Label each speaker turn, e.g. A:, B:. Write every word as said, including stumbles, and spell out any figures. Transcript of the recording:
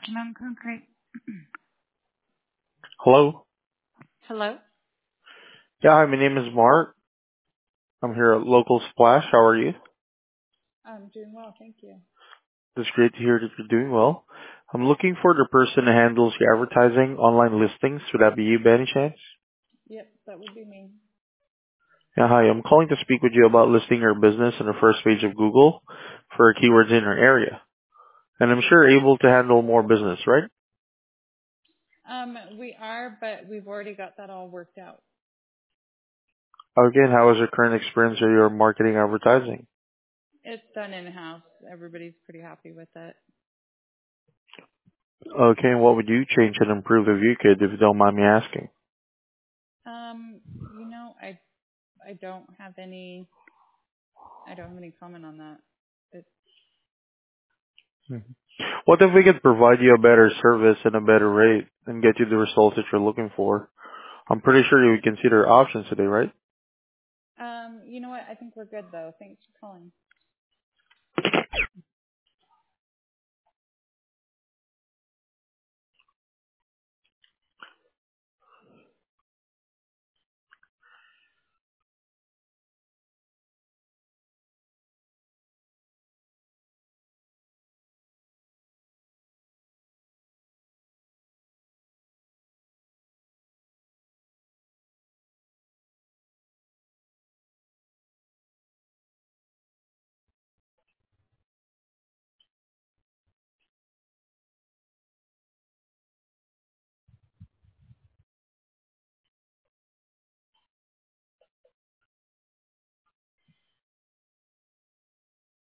A: Rocky Mountain Concrete.
B: Hello.
A: Hello.
B: Yeah, hi, my name is Mark. I'm here at Local Splash. How are you?
A: I'm doing well, thank you.
B: It's great to hear that you're doing well. I'm looking for the person who handles your advertising, online listings. Would that be you by any chance?
A: Yep, that would be me.
B: Yeah, hi. I'm calling to speak with you about listing your business on the first page of Google for keywords in your area. And I'm sure you're able to handle more business, right?
A: Um, we are, but we've already got that all worked out.
B: Again, how is your current experience with your marketing advertising?
A: It's done in-house. Everybody's pretty happy with it.
B: Okay, and what would you change and improve if you could, if you don't mind me asking?
A: Um, you know, I I don't have any I don't have any comment on that. It's
B: What if we could provide you a better service and a better rate and get you the results that you're looking for? I'm pretty sure you would consider options today, right?
A: um, you know what? I think we're good though. Thanks for calling.